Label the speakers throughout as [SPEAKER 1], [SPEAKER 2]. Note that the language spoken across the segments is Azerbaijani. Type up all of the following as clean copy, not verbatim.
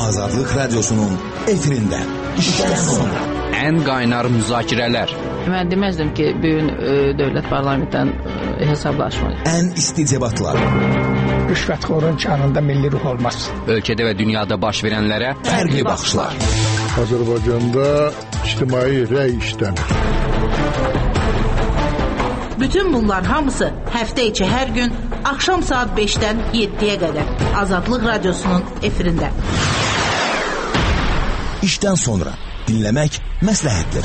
[SPEAKER 1] Azadlıq Radyosu'nun efirinde. İşten sonra.
[SPEAKER 2] En qaynar müzakirələr.
[SPEAKER 3] Mən deməzdim ki, bugün dövlət parlamentdən hesablaşma.
[SPEAKER 1] En isticebatlar.
[SPEAKER 4] Rüşvətxorun canında milli ruh olmaz.
[SPEAKER 2] Ölkədə və dünyada baş verənlərə
[SPEAKER 1] fərqli baxışlar.
[SPEAKER 5] Azərbaycanda ictimai rəy işlənir.
[SPEAKER 6] Bütün bunlar hamısı həftə içi hər gün axşam saat 5-dən 7-yə qədər Azadlıq Radyosu'nun efirində.
[SPEAKER 1] İşten sonra dinlemek məsləhətdir.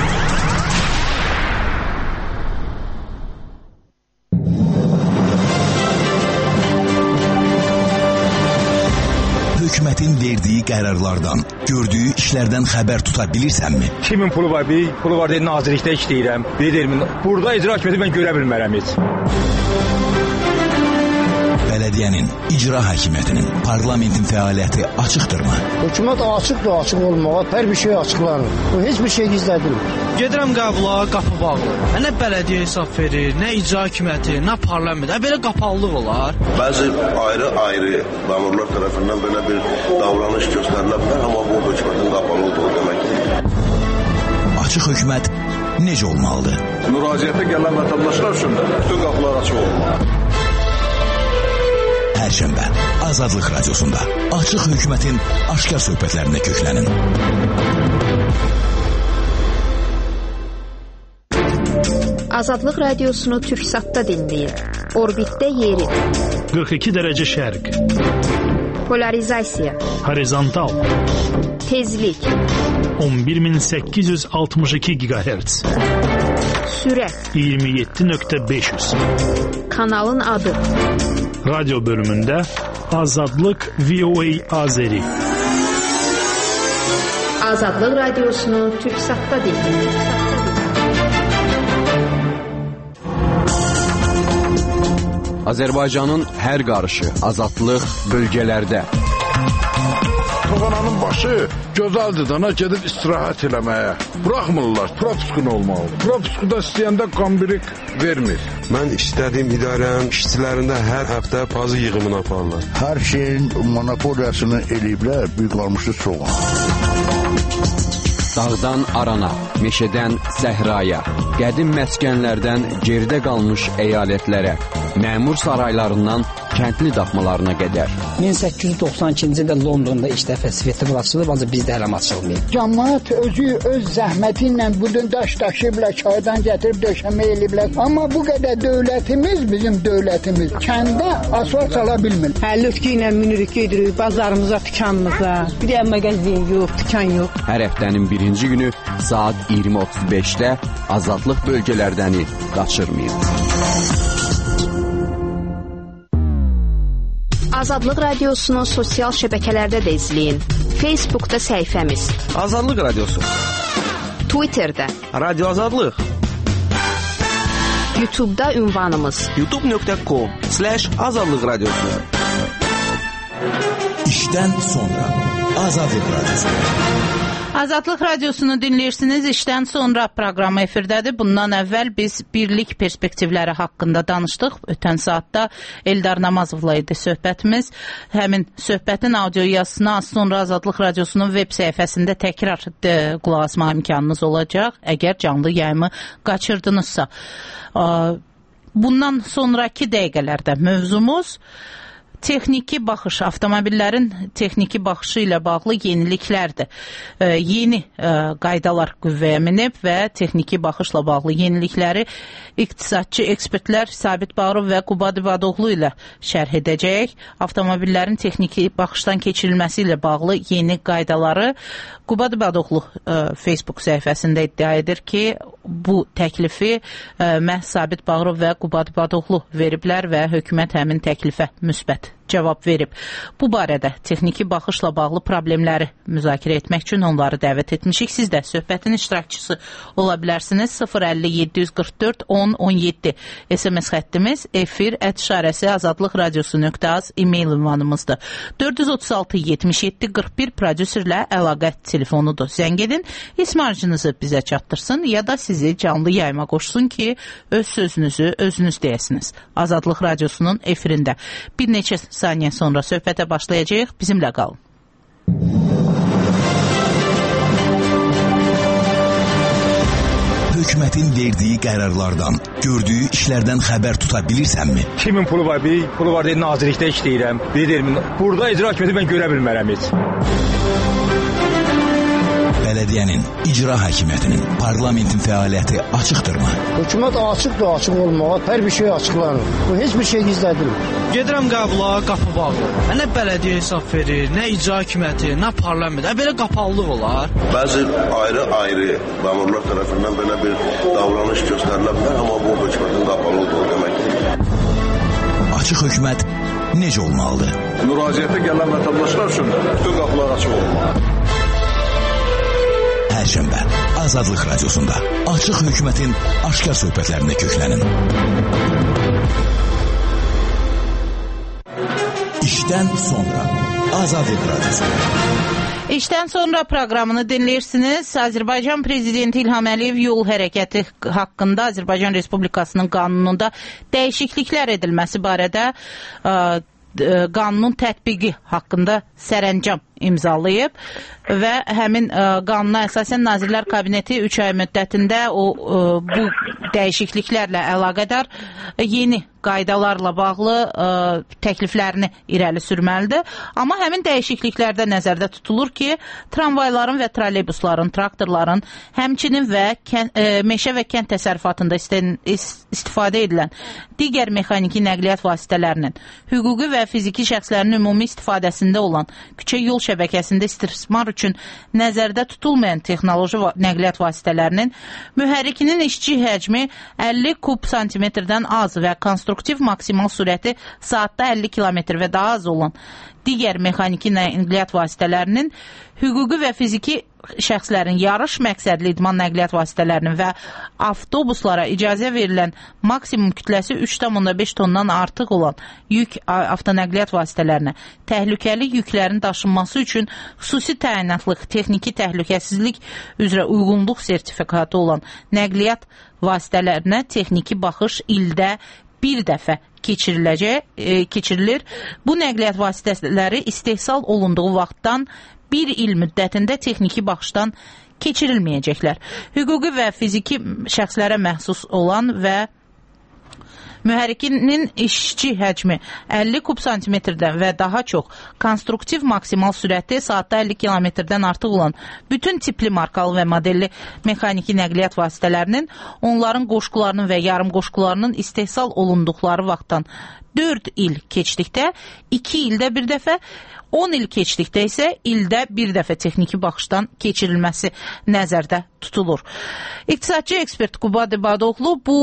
[SPEAKER 1] Hükümetin verdiği kararlardan, gördüğü işlerden haber tutabilirsenmi?
[SPEAKER 7] Kimin pulu var? Bir pulu var deyil, nazirlikdə işləyirəm. Bir deyil, burada icra hakimiyyəti mən görə bilmərəm heç.
[SPEAKER 1] Belediyenin, icra hakimiyetinin, parlamentin fəaliyyəti açıqdır mı?
[SPEAKER 8] Hükümet açıqdır, açıq olmağa, hər bir şey açıqlanır. O heç bir şey gizlədilmir.
[SPEAKER 9] Gedirəm qəbula, qapı bağlı. Nə bələdiyyə hesab verir, nə icra hakimiyyəti, nə parlament. Belə qapalılıq olar.
[SPEAKER 10] Bəzi ayrı məmurlar tərəfindən belə bir davranış göstərilə bilər, amma bu hökumətin qapalı olduğu deməkdir.
[SPEAKER 1] Açıq hökumət necə olmalıdır?
[SPEAKER 10] Müraciətə gələn vətəndaşlar üçün də bütün qapılar açıq olmalı.
[SPEAKER 1] Perşembe Azadlıq Radyosu'nda açıq hükümetin aşkar söhbətlərində köklənin.
[SPEAKER 11] Azadlıq Radiosunu Türksat'ta dinleyin. Orbitdə yeri.
[SPEAKER 12] 42 dərəcə şərq.
[SPEAKER 11] Polarizasiya.
[SPEAKER 12] Horizontal.
[SPEAKER 11] Tezlik.
[SPEAKER 12] 11862 GHz.
[SPEAKER 11] Sürət.
[SPEAKER 12] 27.500.
[SPEAKER 11] Kanalın adı.
[SPEAKER 12] Radyo bölümündə Azadlıq VOA Azeri.
[SPEAKER 11] Azadlıq Radiosunu Türksat'ta dinleyin.
[SPEAKER 2] Azərbaycanın hər qarışı, azadlıq bölgələrdə.
[SPEAKER 5] Toğananın başı gözəldir dana gedib istirahət eləməyə. Buraxmırlar, propuskun olmalıdır. Propuskuda istəyəndə qambirik vermir.
[SPEAKER 10] Mən istədiyim idarənin işçilərində hər həftə pazı yığımını aparırlar.
[SPEAKER 5] Hər şeyin monopoliyasını eləyiblər, büyük qalmışdı soğan.
[SPEAKER 2] Dağdan arana, meşədən səhraya, qədim məskənlərdən geridə qalmış əyalətlərə, məmur saraylarından kəndli daxmalarına qədər.
[SPEAKER 13] 1892-ci ildə Londonda ilk dəfə festival açılıb, ancaq bizdə hələm açılmayıb.
[SPEAKER 4] Cəmaət özü öz zəhməti ilə budun daş daşıyıblar, çaydan gətirib döşəmə eliblər. Amma bu qədər dövlətimiz, bizim dövlətimiz kəndə asfalt sala bilmir.
[SPEAKER 14] Həlütkü ilə minirik gedirik bazarımıza, dükanımıza. Bir də mağazin yox, dükan yox.
[SPEAKER 2] Hər həftənin birinci günü saat 20:35-də Azadlıq bölgələrdəni qaçırmayın.
[SPEAKER 11] Azadlıq Radiosunu sosial şəbəkələrdə də izləyin. Facebookda səhifəmiz
[SPEAKER 9] Azadlıq Radiosu,
[SPEAKER 11] Twitterdə
[SPEAKER 9] Radio Azadlıq,
[SPEAKER 11] YouTube'da ünvanımız
[SPEAKER 9] youtube.com/Azadlıq Radiosu.
[SPEAKER 1] İşten sonra Azadlıq Radyosu.
[SPEAKER 6] Azadlıq Radiosunu dinləyirsiniz. İşdən sonra proqramı efirdədir. Bundan əvvəl biz birlik perspektivləri haqqında danışdıq. Ötən saatda Eldar Namazovla idi söhbətimiz. Həmin söhbətin audio yazısını az sonra Azadlıq Radiosunun web səhifəsində təkrar qulaq asma imkanınız olacaq. Əgər canlı yayımı qaçırdınızsa. Bundan sonraki dəqiqələrdə mövzumuz texniki baxış, avtomobillərin texniki baxışı ilə bağlı yeniliklərdir. Yeni qaydalar qüvvəyə minib və texniki baxışla bağlı yenilikləri iqtisadçı ekspertlər Sabit Bağırov və Qubad İbadoğlu ilə şərh edəcək. Avtomobillərin texniki baxışdan keçirilməsi ilə bağlı yeni qaydaları Qubad İbadoğlu Facebook səhifəsində iddia edir ki, bu təklifi məhz Sabit Bağırov və Qubad İbadoğlu veriblər və hökumət həmin təklifə müsbət cavab verib. Bu barədə texniki baxışla bağlı problemləri müzakirə etmək üçün onları dəvət etmişik. Siz də söhbətin iştirakçısı ola bilərsiniz. 050-744-10-17 SMS xəttimiz, efir@azadlıqradiosu.az e-mail ünvanımızdır. 436-77-41 prodüserlə əlaqə telefonudur. Zəng edin, ismarcınızı bizə çatdırsın ya da sizi canlı yayıma qoşsun ki, öz sözünüzü özünüz deyəsiniz. Azadlıq Radiosunun efirində. Bir neçə saniyə sonra söhbətə başlayacağıq. Bizimlə qalın.
[SPEAKER 1] hökumətin verdiyi qərarlardan, gördüyü işlərdən xəbər tuta bilirsənmi?
[SPEAKER 7] Kimin pulu var? Bir pulu var deyil, nazirlikdə işləyirəm. Deyirəm, burada icra hakimiyyəti mən görə bilmərəm heç.
[SPEAKER 1] Bələdiyyənin, icra hakimiyyətinin, parlamentin fəaliyyəti açıqdırmı?
[SPEAKER 8] Hökumət açıqdır, açıq olmağa, hər bir şey açıqlanır. Bu heç bir şey gizlədilmir.
[SPEAKER 9] Gedirəm qəbula, qapı bağlı. Nə bələdiyyə hesab verir, nə icra hakimiyyəti, nə parlament. Belə qapalılıq olar.
[SPEAKER 10] Bəzi ayrı-ayrı məmurlar tərəfindən belə bir davranış göstərilə bilər, amma bu hökumətin qapalı olduğu deməkdir.
[SPEAKER 1] Açıq hökumət necə olmalıdır?
[SPEAKER 5] Müraciətə gələn vətəndaşlar üçün bütün qapılar açıq olmalıdır.
[SPEAKER 1] Perşembe Azadlık Radyosu'nda açıq hökumətin aşkar söhbətlərində köklənin. İşdən sonra Azadlık Radyosu.
[SPEAKER 6] İşdən sonra proqramını dinləyirsiniz. Azərbaycan Prezidenti İlham Əliyev yol hərəkəti haqqında Azərbaycan Respublikasının qanununda dəyişikliklər edilməsi barədə qanunun tətbiqi haqqında sərəncam imzalayıb və həmin qanuna əsasən Nazirlər Kabineti 3 ay müddətində bu dəyişikliklərlə əlaqədar yeni qaydalarla bağlı təkliflərini irəli sürməlidir. Amma həmin dəyişikliklərdə nəzərdə tutulur ki, tramvayların və trolleybusların, traktorların, həmçinin və meşə və kənd təsərrüfatında istifadə edilən digər mexaniki nəqliyyat vasitələrinin, hüquqi və fiziki şəxslərin ümumi istifadəsində olan küçə yol şəbəkəsində istismar üçün nəzərdə tutulmayan texnoloji nəqliyyat vasitələrinin mühərrikinin işçi həcmi 50 kub santimetrdən az və konstruktiv maksimal sürəti saatda 50 kilometr və daha az olan digər mexaniki nəqliyyat vasitələrinin, hüquqi və fiziki şəxslərin yarış məqsədli idman nəqliyyat vasitələrinin və avtobuslara icazə verilən maksimum kütləsi 3,5 tondan artıq olan yük avtonəqliyyat vasitələrinə təhlükəli yüklərin daşınması üçün xüsusi təyinatlıq, texniki təhlükəsizlik üzrə uyğunluq sertifikatı olan nəqliyyat vasitələrinə texniki baxış ildə bir dəfə keçirilir. Bu nəqliyyat vasitələri istehsal olunduğu vaxtdan bir il müddətində texniki baxışdan keçirilməyəcəklər. Hüquqi və fiziki şəxslərə məxsus olan və mühərrikinin işçi həcmi 50 kub santimetrdən və daha çox, konstruktiv maksimal sürəti saatda 50 kilometrdən artıq olan bütün tipli markalı və modelli mexaniki nəqliyyat vasitələrinin, onların qoşqularının və yarım qoşqularının istehsal olunduqları vaxtdan 4 il keçdikdə 2 ildə bir dəfə, 10 il keçdikdə isə ildə bir dəfə texniki baxışdan keçirilməsi nəzərdə tutulur. İqtisadçı ekspert Qubad İbadoğlu bu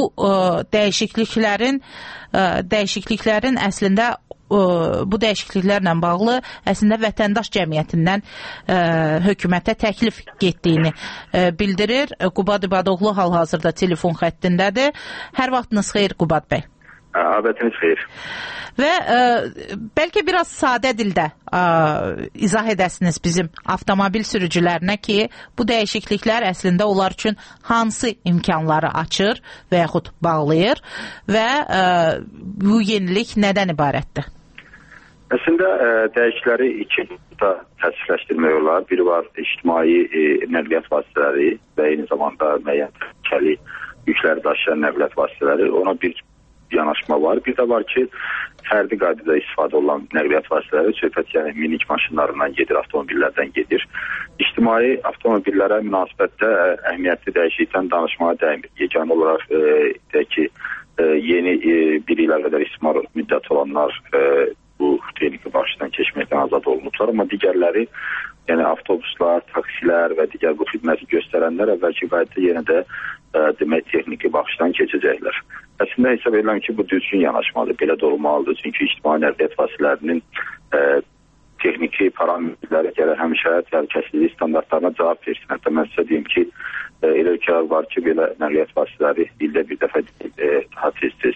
[SPEAKER 6] dəyişikliklərin əslində bu dəyişikliklərlə bağlı əslində vətəndaş cəmiyyətindən hökumətə təklif getdiyini bildirir. Qubad İbadoğlu hal-hazırda telefon xəttindədir. Hər vaxtınız xeyir Qubad bəy.
[SPEAKER 15] Abətiniz xeyir.
[SPEAKER 6] Və bəlkə biraz sadə dildə izah edəsiniz bizim avtomobil sürücülərinə ki, bu dəyişikliklər əslində onlar üçün hansı imkanları açır və yaxud bağlayır və bu yenilik nədən ibarətdir?
[SPEAKER 15] Əslində dəyişiklikləri iki nöqtədə təsdiqləşdirmək olar. Biri var ictimai nəqliyyat vasitələri və eyni zamanda müəyyən təhlükəli yükləri daşıyan nəqliyyat vasitələri. Ona bir yanaşma var. Bir də var ki, fərdi qaydada istifadə olunan nəqliyyat vasitələri, söhbət yəni minik maşınlarından gedir, avtomobillərdən gedir. İctimai avtomobillərə münasibətdə əhəmiyyətli dəyişiklikdən danışmağa dəymir. Yeganə olaraq deyək ki, yeni bir ilə qədər istismar müddəti olanlar bu texniki baxışdan keçməkdən azad olunublar, amma digərləri, yəni avtobuslar, taksilər və digər bu xidməti göstərənlər əvvəlki qaydada yenə də demək texniki baxışdan keçəcəklər. Əslində hesab edirəm ki, bu düzgün yanaşmadır, belə də olmalıdır. Çünki ictimai nəqliyyat vasitələrinin texniki parametrləri gərək həmişə təhlükəsizlik standartlarına cavab versin. Hətta mən sizə deyim ki, elə ölkələr var ki, belə nəqliyyat vasitələri ildə bir dəfə daha tez-tez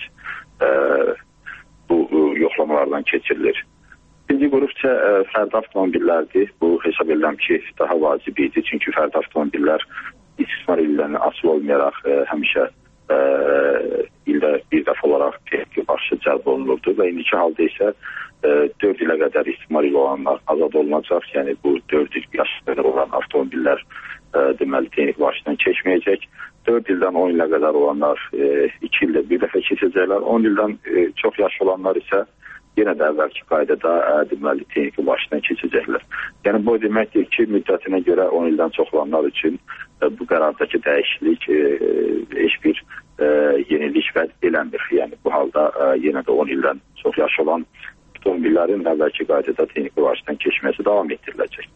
[SPEAKER 15] bu yoxlamalardan keçirilir. İkinci qrup isə fərdi avtomobillərdir. Bu hesab edirəm ki, daha vacib idi. Çünki fərdi avtomobillər istismar illərini asıl olmayaraq həmişə ildə bir dəfə olaraq texniki baxışı cəlb olunurdu və indiki halda isə 4 ilə qədər istismar ili olanlar azad olunacaq. Yəni bu 4 il yaşları olan avtomobillər deməli texniki başdan keçməyəcək. 4 ildən 10 ilə qədər olanlar 2 ildə bir dəfə keçəcəklər. 10 ildən çox yaş olanlar isə yenə də əvvəlki qaydada deməli texniki başdan keçəcəklər. Yəni bu deməkdir ki, müddətinə görə 10 ildən çox olanlar üçün bu qərardakı dəyişiklik heç bir yenilik vəd eləmir. Yəni bu halda yenə də 10 ildən çox yaş olan avtomobillərin əvvəlki qaydada texniki başdan keçməsi davam etdiriləcək.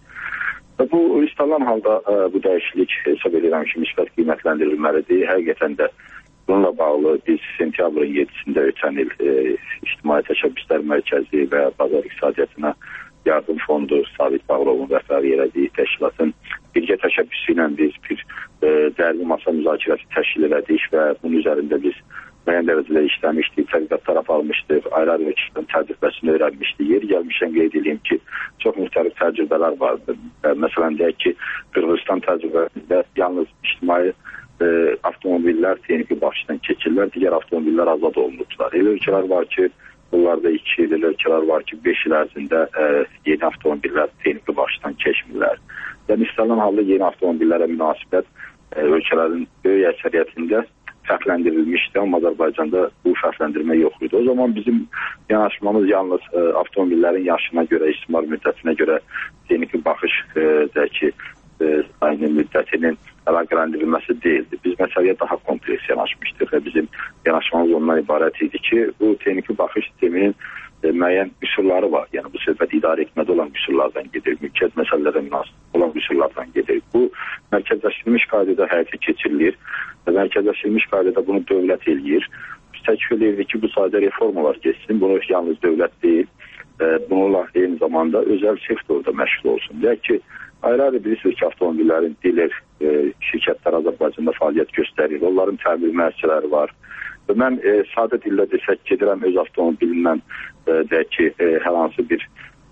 [SPEAKER 15] Bu istənilən halda bu dəyişiklik hesab edirəm ki, müsbət qiymətləndirilməlidir. Həqiqətən də bununla bağlı biz sentyabrın 7-sində ötən il İctimai Təşəbbüslər Mərkəzi və Bazar İqtisadiyyatına Yardım Fondu Sabit Bağırovun rəhbərlik elədiyi təşkilatın birgə təşəbbüsü ilə biz bir dərbi masa müzakirəsi təşkil elədik və bunun üzərində biz müəyyən dərəcədə işləmişdik, tədqiqatlar aparmışdıq, ayrı-ayrı ölkələrin təcrübəsini öyrənmişdik. Yeri gəlmişən qeyd edeyim ki, çox müxtəlif təcrübələr vardır. Məsələn, deyək ki, Qırğızistan təcrübəsində yalnız ictimai avtomobillər texniki baxışdan keçirlər, digər avtomobillər azad olunurdular. Elə ölkələr var ki, bunlarda 2 il, elə ölkələr var ki, 5 il ərzində yeni avtomobillər texniki baxışdan keçmirlər. Yəni, istənilən halda yeni avtomobillərə münasibət ölkələrin böyük əksəriyyətində fərqləndirilmişdi, amma Azərbaycanda bu fərqləndirmə yox idi. O zaman bizim yanaşmamız yalnız avtomobillərin yaşına görə, istismar müddətinə görə texniki baxışdakı sayının müddətinin əlaqələndirilməsi deyildi. Biz məsələyə daha kompleks yanaşmışdıq və bizim yanaşmamız ondan ibarət idi ki, bu texniki baxış sisteminin müəyyən üsulları var. Yəni bu söhbət idarə etmədə olan üsullardan gedir, mülkiyyət məsələlərə münasib olan üsullardan gedir. Bu mərkəzləşdirilmiş qaydada həyata keçirilir və mərkəzləşdirilmiş qaydada bunu dövlət eləyir. Biz təklif edirdik ki, bu sadə reformalar geçsin. Bunu yalnız dövlət deyil, bununla eyni zamanda özəl sektorda məşğul olsun. Deyək ki, ayrı-ayrı bilirsiniz ki, avtomobillərin diler şirkətlər Azərbaycanda fəaliyyət göstərir. Onların təmir müəssisələri var. Və mən sadə dillə desək, gedirəm öz avtomobilimdən deyək ki, hər hansı bir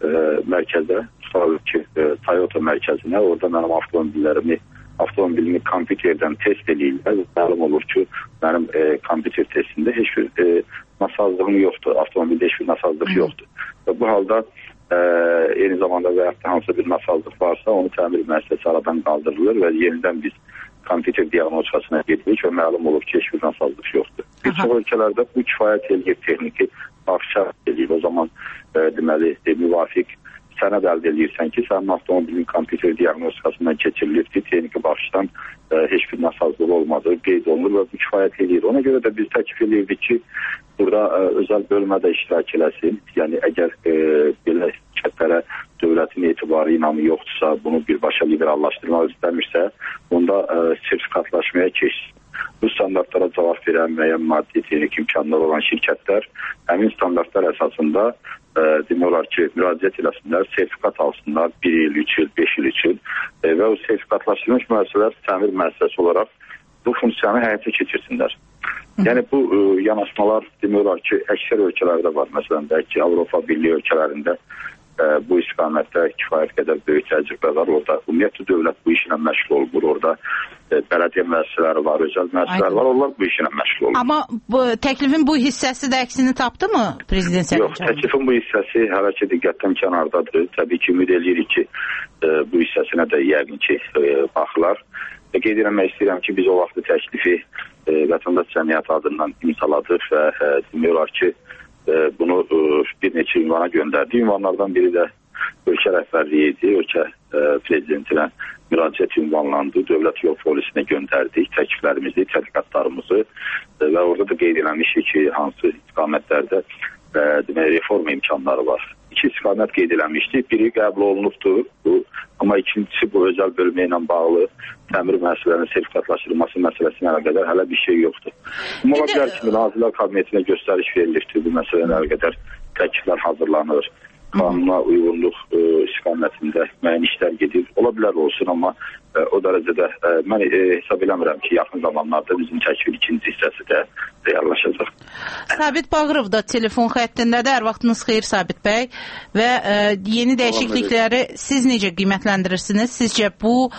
[SPEAKER 15] mərkəzə, tutalım ki, Toyota mərkəzinə, orada mənim avtomobilimi kompüterdən test eləyirlər. Məlum olur ki, mənim kompüter testində heç bir nasazlığım yoxdur, avtomobildə heç bir nasazlıq yoxdur. Və bu halda eyni zamanda və yaxud da hansı bir nasazlıq varsa, onu təmir müəssisəsi aradan qaldırılır və yenidən biz kompüter diaqnostikasına gedirik və məlum olur ki, heç bir nasazlıq yoxdur. Bir çox ölkələrdə bu kifayət eləyir, texniki baxışa eləyir. O zaman deməli, müvafiq sənəd əldə edirsən ki, sənin avtomobilin kompüter diaqnostikasından keçirilir ki, texniki baxışdan heç bir nasazlıq olmadığı qeyd olunur və bu kifayət eləyir. Ona görə də biz təklif edirdik ki, burada özəl bölmədə iştirak eləsin. Yəni, əgər belə şirkətlərə dövlətin etibarı, inamı yoxdursa, bunu birbaşa liberallaşdırmaq istəmirsə, bunda sertifikatlaşmaya keçsin. Bu standartlara cavab verən müəyyən maddi texnik imkanlar olan şirkətlər həmin standartlar əsasında demək olar ki, müraciət eləsinlər, sertifikat alsınlar 1 il, 3 il, 5 il üçün və o sertifikatlaşdırılmış müəssisələr təmir müəssisəsi olaraq bu funksiyanı həyata keçirsinlər. Yəni bu yanaşmalar demək olar ki, əksər ölkələrdə var. Məsələn, ki, Avropa Birliyi ölkələrində bu istiqamətdə kifayət qədər böyük təcrübə var. Orada ümumiyyətlə dövlət bu işlə məşğul olur. Orada bələdiyyə müəssisələri var, özəl müəssisələr var. Onlar bu işlə məşğul olur.
[SPEAKER 6] Amma təklifin bu hissəsi də əksini tapdı mı Prezident Səlim
[SPEAKER 15] Yox, təklifin bu hissəsi hələ ki diqqətdən kənardadır. Təbii ki, ümid edirik ki, bu hissəsinə də yəqin ki, baxılar. Qeyd etmək istəyirəm ki, biz o vaxtı təklifi vətəndaş cəmiyyəti adından imzaladıq və demək olar ki, bunu bir neçə ünvana göndərdik. Ünvanlardan biri də ölkə rəhbərliyi idi. Ölkə prezidentinə müraciət ünvanlandı. Dövlət yol polisinə göndərdik təkliflərimizi, tədqiqatlarımızı və orada da qeyd eləmişik ki, hansı istiqamətlərdə reform imkanları var. 2 istiqamət qeyd eləmişdik. Biri qəbul olunubdur, amma ikincisi bu özəl bölmə ilə bağlı təmir müəssisələrinin sertifikatlaşdırılması məsələsinə əlaqədar hələ bir şey yoxdur. Ola bilər ki, Nazirlər Kabinetinə göstəriş verilibdir, bu məsələyə əlaqədar təkliflər hazırlanır. Qanuna uyğunluq istiqamətində müəyyən işlər gedir. Ola bilər olsun, amma o dərəcədə mən hesab eləmirəm ki, yaxın zamanlarda bizim təklifin ikinci hissəsi də reallaşacaq.
[SPEAKER 6] Sabit Bağırov da telefon xəttindədir. Hər vaxtınız xeyir Sabit bəy və yeni dəyişiklikləri siz necə qiymətləndirirsiniz? Sizcə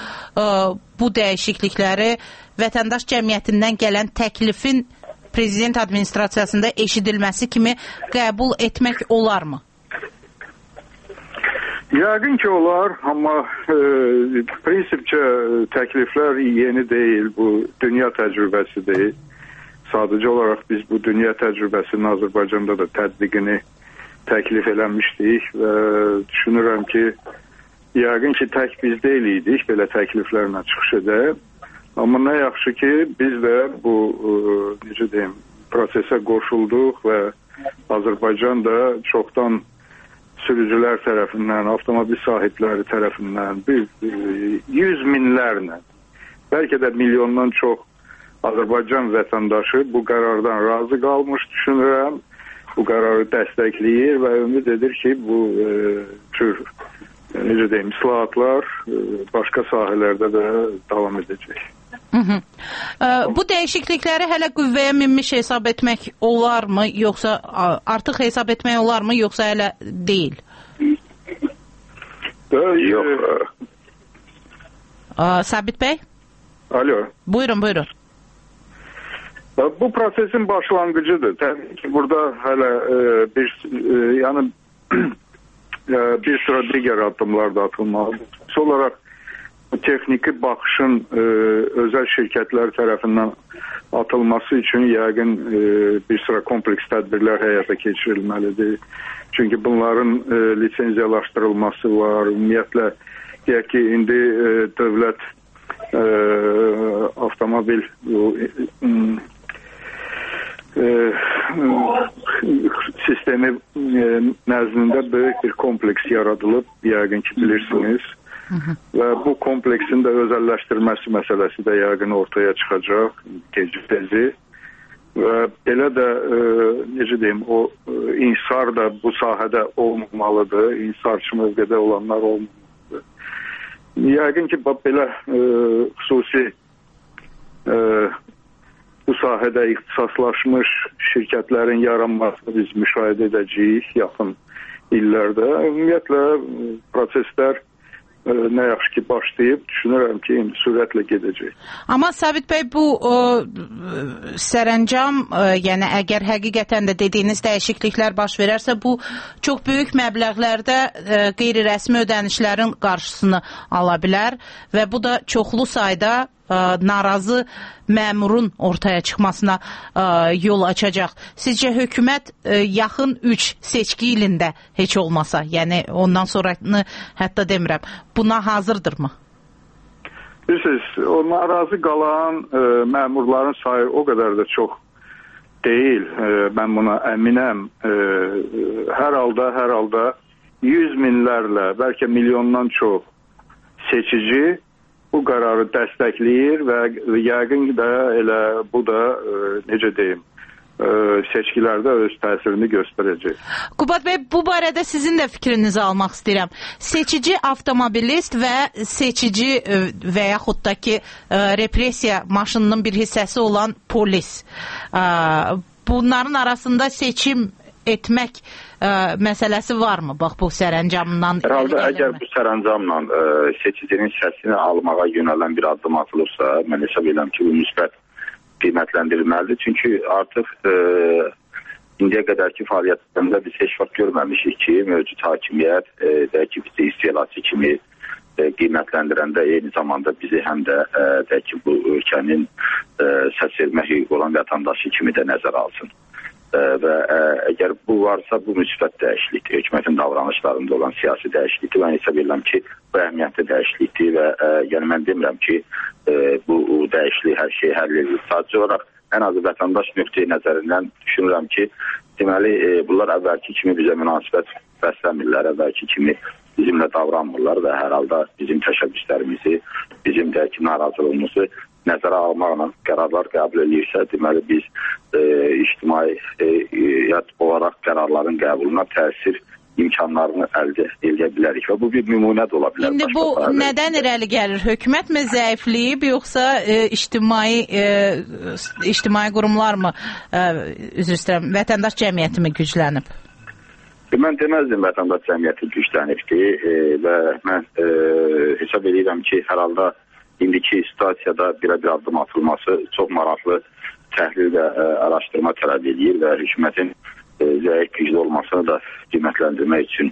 [SPEAKER 6] bu dəyişiklikləri vətəndaş cəmiyyətindən gələn təklifin prezident administrasiyasında eşidilməsi kimi qəbul etmək olarmı?
[SPEAKER 16] Yəqin ki olar, amma prinsipcə təkliflər yeni deyil, bu dünya təcrübəsi deyil. Sadəcə olaraq biz bu dünya təcrübəsinin Azərbaycanda da tətbiqini təklif eləmişdik və düşünürəm ki, yəqin ki tək biz deyilik belə təkliflərlə çıxış edək. Amma nə yaxşı ki, biz də bu, necə deyim, prosesə qoşulduq və Azərbaycan da çoxdan sürücülər tərəfindən, avtomobil sahibləri tərəfindən, yüz minlərlə, bəlkə də milyondan çox Azərbaycan vətəndaşı bu qərardan razı qalmış düşünürəm, bu qərarı dəstəkləyir və ümid edir ki, bu tür, necə deyim, islahatlar başqa sahələrdə də davam edəcək.
[SPEAKER 6] Bu dəyişiklikləri hələ qüvvəyə minmiş hesab etmək olarmı, yoxsa artıq hesab etmək olarmı, yoxsa hələ deyil?
[SPEAKER 16] Yox.
[SPEAKER 6] Sabit bəy?
[SPEAKER 16] Alo.
[SPEAKER 6] Buyurun.
[SPEAKER 16] Bu prosesin başlanğıcıdır. Təbii ki, burada hələ bir sıra digər addımlar da atılmalıdır. Olaraq texniki baxışın özəl şirkətlər tərəfindən atılması üçün yəqin bir sıra kompleks tədbirlər həyata keçirilməlidir. Çünki bunların lisenziyalaşdırılması var. Ümumiyyətlə, deyək ki, indi dövlət avtomobil sistemi nəzdində böyük bir kompleks yaradılıb, yəqin ki, bilirsiniz. Və bu kompleksin də özəlləşdirməsi məsələsi də yəqin ortaya çıxacaq gec-tezi və belə də necə deyim, o insar da bu sahədə olmamalıdır, insarçı mövqedə olanlar olmamalıdır. Yəqin ki, belə xüsusi bu sahədə ixtisaslaşmış şirkətlərin yaranmasını biz müşahidə edəcəyik yaxın illərdə. Ümumiyyətlə, proseslər nə yaxşı ki başlayıb, düşünürəm ki, sürətlə gedəcək.
[SPEAKER 6] Amma Sabit bəy, bu sərəncam, yəni əgər həqiqətən də dediyiniz dəyişikliklər baş verərsə, bu çox böyük məbləğlərdə qeyri-rəsmi ödənişlərin qarşısını ala bilər və bu da çoxlu sayda narazı məmurun ortaya çıxmasına yol açacaq. Sizcə hökumət yaxın 3 seçki ilində heç olmasa, yəni ondan sonrasını hətta demirəm, buna hazırdırmı?
[SPEAKER 16] Bilirsiniz, o narazı qalan məmurların sayı o qədər də çox deyil. Mən buna əminəm. Hər halda 100 minlərlə, bəlkə milyondan çox seçici bu qərarı dəstəkləyir və yəqin də elə bu da, necə deyim, seçkilərdə öz təsirini göstərəcək.
[SPEAKER 6] Qubad bəy, bu barədə sizin də fikrinizi almaq istəyirəm. Seçici avtomobilist və seçici və yaxud da ki, repressiya maşınının bir hissəsi olan polis. Bunların arasında seçim etmək məsələsi varmı? Bax, bu sərəncamdan...
[SPEAKER 15] Herhalde əgər bu sərəncamla seçicinin səsini almağa yönələn bir addım atılırsa, mən hesab edirəm ki, bu müsbət qiymətləndirilməlidir. Çünki artıq indiyə qədərki fəaliyyətlərində biz heç vaxt görməmişik ki, mövcud hakimiyyət ki, bizi istehlakçı kimi qiymətləndirəndə eyni zamanda bizi həm də ki, bu ölkənin səs vermə hüququ olan vətəndaşı kimi də nəzərə alsın. Və əgər bu varsa, bu müsbət dəyişiklikdir. Hökumətin davranışlarında olan siyasi dəyişiklikdir. Mən hesab edirəm ki, bu əhəmiyyətli dəyişiklikdir və yəni mən demirəm ki, bu dəyişiklik hər şeyi həll edir. Sadəcə olaraq ən azı vətəndaş nöqteyi nəzərindən düşünürəm ki, deməli, bunlar əvvəlki kimi bizə münasibət bəsləmirlər, əvvəlki kimi bizimlə davranmırlar və hər halda bizim təşəbbüslərimizi, bizim də ki, narazılığımızı nəzərə almaqla qərarlar qəbul edirsə, deməli biz ictimaiyyət olaraq qərarların qəbuluna təsir imkanlarını əldə edə bilərik və bu bir nümunə də ola bilər.
[SPEAKER 6] İndi bu nədən irəli gəlir? Hökumət mi zəifləyib, yoxsa ictimai qurumlar mı, üzr istəyirəm, vətəndaş cəmiyyəti mi güclənib?
[SPEAKER 15] Mən deməzdim vətəndaş cəmiyyəti güclənibdir və mən hesab edirəm ki, hər halda indiki situasiyada bir addım atılması çox maraqlı təhlil və araşdırma tələb edir və hökumətin zəif güclü olmasını da qiymətləndirmək üçün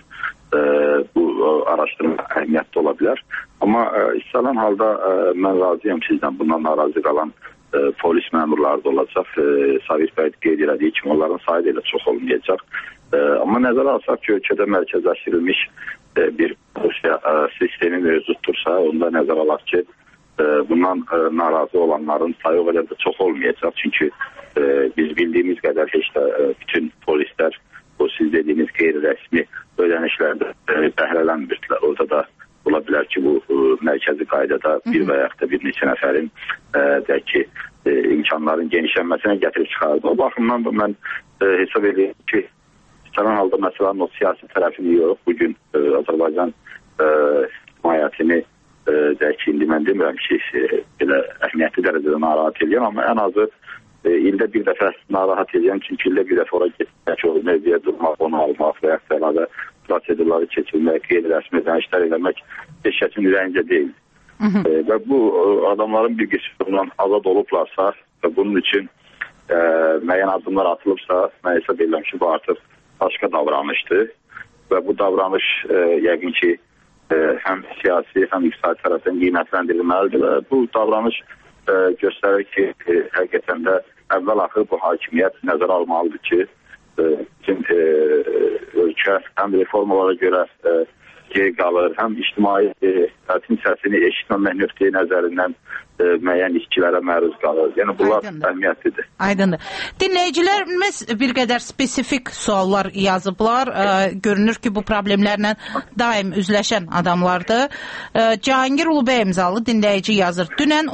[SPEAKER 15] bu araşdırma əhəmiyyətli ola bilər. Amma istənilən halda mən razıyam sizdən, bundan narazı qalan polis məmurları da olacaq. Sabit bəy qeyd elədiyi kimi onların sayı da elə çox olmayacaq. Amma nəzərə alsaq ki, ölkədə mərkəzləşdirilmiş bir sistemi mövcudtursa, onda nəzərə alaq ki, bundan narazı olanların sayı o qədər də çox olmayacaq. Çünki biz bildiyimiz qədər heç də bütün polislər bu siz dediyiniz qeyri-rəsmi ödənişlərdə bəhrələnmirdilər. Orada da ola bilər ki, bu mərkəzi qaydada bir və yaxud da bir neçə nəfərin deyək ki, imkanların genişlənməsinə gətirib çıxardı. O baxımdan da mən hesab edirəm ki, istənilən halda məsələnin o siyasi tərəfini yox. Bugün Azərbaycan ictimaiyyətini deyək ki, indi mən demirəm ki, belə əhəmiyyətli dərəcədə narahat edirəm, amma ən azı ildə bir dəfə narahat edirəm, çünki ildə bir dəfə ora getmək, o mövziyə durmaq, onu almaq və yaxud da əlavə prosedurları keçirmək, qeyri-rəsmi ödənişlər eləmək heç kəsin ürəyincə deyil. Və bu adamların bir qismi bundan azad olublarsa və bunun üçün müəyyən addımlar atılıbsa, mən hesab edirəm ki, bu artıq başqa davranışdır və bu davranış yəqin ki, həm siyasi, həm iqtisadi tərəfdən qiymətləndirilməlidir və bu davranış göstərir ki, həqiqətən də əvvəl-axır bu hakimiyyət nəzərə almalıdır ki, bizim ölkə həm reformalara görə geri qalır, həm ictimai həyatın səsini eşitməmək nöqteyi nəzərindən müəyyən itkilərə məruz qalır. Yəni bunlar əhəmiyyətlidir.
[SPEAKER 6] Aydındır. Dinləyicilərimiz bir qədər spesifik suallar yazıblar. Görünür ki, bu problemlərlə daim üzləşən adamlardır. Cahangir Ulubey imzalı dinləyici yazır. Dünən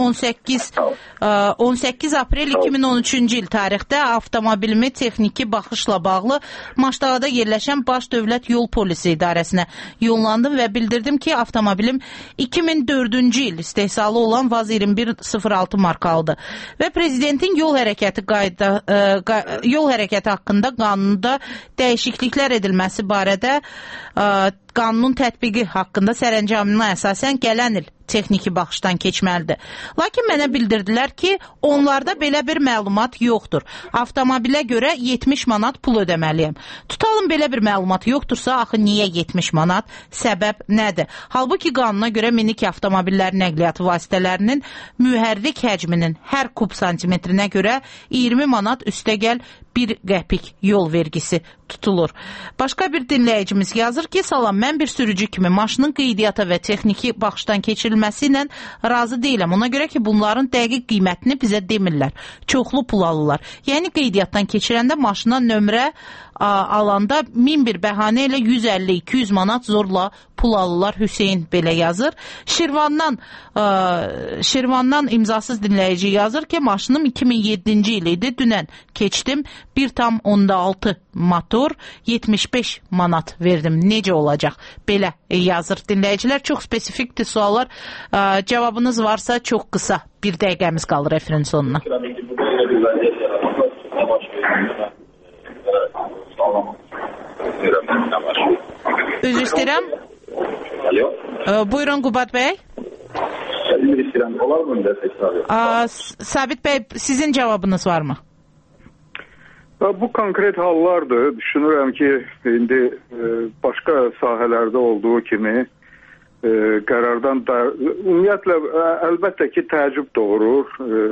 [SPEAKER 6] 18 aprel 2013-cü il tarixdə avtomobilimi texniki baxışla bağlı Maşdağada yerləşən Baş Dövlət Yol Polisi İdarəsinə yollandım və bildirdim ki, avtomobilim 2004-cü il istehsalı olan Vaz 2106 markalıdır və prezidentin yol hərəkəti haqqında qanunda dəyişikliklər edilməsi barədə qanunun tətbiqi haqqında sərəncamına əsasən gələn il texniki baxışdan keçməlidir. Lakin mənə bildirdilər ki, onlarda belə bir məlumat yoxdur. Avtomobilə görə 70 manat pul ödəməliyəm. Tutalım belə bir məlumat yoxdursa, axı niyə 70 manat? Səbəb nədir? Halbuki qanuna görə minik avtomobillər nəqliyyatı vasitələrinin mühərrik həcminin hər kub santimetrinə görə 20 manat üstəgəl 1 qəpik yol vergisi tutulur. Başqa bir dinləyicimiz yazır ki, salam, mən bir sürücü kimi maşının qeydiyyata və texniki baxışdan keçirilməsi ilə razı deyiləm. Ona görə ki, bunların dəqiq qiymətini bizə demirlər. Çoxlu pul alırlar. Yəni qeydiyyatdan keçirəndə maşına nömrə alanda 1001 bəhanə ilə 150-200 manat zorla pul alırlar. Hüseyin belə yazır. Şirvandan imzasız dinləyici yazır ki, maşınım 2007-ci il idi. Dünən keçdim. 1,6 motor 75 manat verdim. Necə olacaq? Belə yazır dinləyicilər. Çox spesifikdir suallar. Cavabınız varsa çox qısa. Bir dəqiqəmiz qalır efirin sonuna. Üzr istəyirəm. Buyurun Qubad bəy. Sabit bəy, sizin cavabınız varmı?
[SPEAKER 16] Bu konkret hallardır. Düşünürəm ki, indi başqa sahələrdə olduğu kimi qərardan da ümumiyyətlə əlbəttə ki, təəccüb doğurur.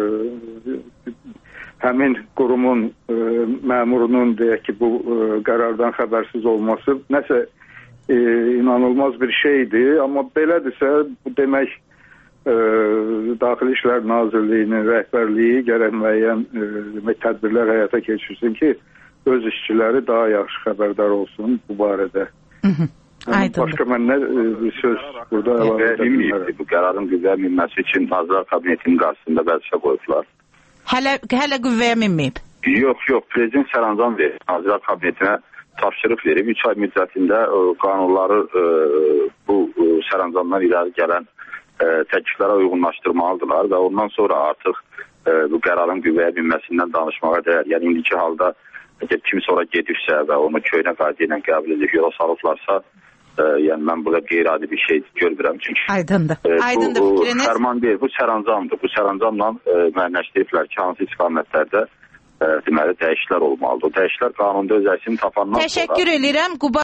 [SPEAKER 16] Həmin qurumun məmurunun deyək ki, bu qərardan xəbərsiz olması nəsə inanılmaz bir şeydir. Amma belədirsə, bu demək Daxili İşlər Nazirliyinin rəhbərliyi gərək müəyyən tədbirlər həyata keçirsin ki, öz işçiləri daha yaxşı xəbərdar olsun bu barədə. Başqa mən nə söz burada əlavə edə
[SPEAKER 15] bu qərarın qüvvəyə minməsi üçün Nazirlər Kabinetinin qarşısında vəzifə qoyublar.
[SPEAKER 6] Hələ qüvvəyə minməyib?
[SPEAKER 15] Yox, prezident sərəncam verir. Nazirlər Kabinetinə tapşırıq verib. 3 ay müddətində qanunları bu sərəncamdan irəli gələn təkliflərə uyğunlaşdırmalıdırlar və ondan sonra artıq bu qərarın qüvvəyə minməsindən danışmağa dəyər. Yəni indiki halda kim sonra gedibsə və onu köynə qayda ilə qəbul edib yola salıblarsa, yəni mən burada qeyri-adi bir şey görmürəm. Çünki
[SPEAKER 6] Aydındır.
[SPEAKER 15] Bu fərman deyil, bu sərəncamdır. Bu sərəncamla müəyyənləşdiriblər ki, hansı istiqamətlərdə deməli dəyişikliklər olmalıdır. O dəyişikliklər qanunda öz əksini tapandan sonra...
[SPEAKER 6] Təşəkkür edirəm.